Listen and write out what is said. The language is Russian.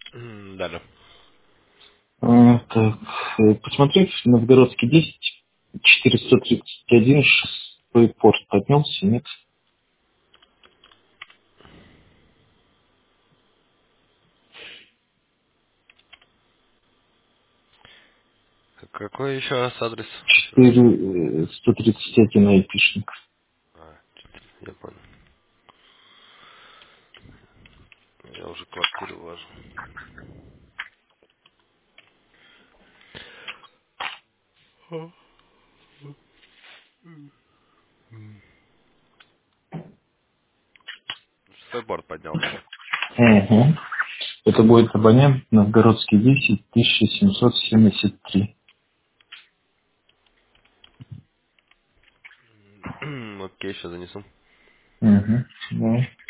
Да-да. Так, посмотри, Новгородский 10, 431, шестой порт поднялся, нет? Какой еще раз адрес? Еще раз. 4, 131 айпишник. А, 4, я понял. Я уже квартиру ввожу. Шестой порт поднялся, да? Угу. Это будет абонент Новгородский 10, 1773. Окей, сейчас занесу. Угу. Да.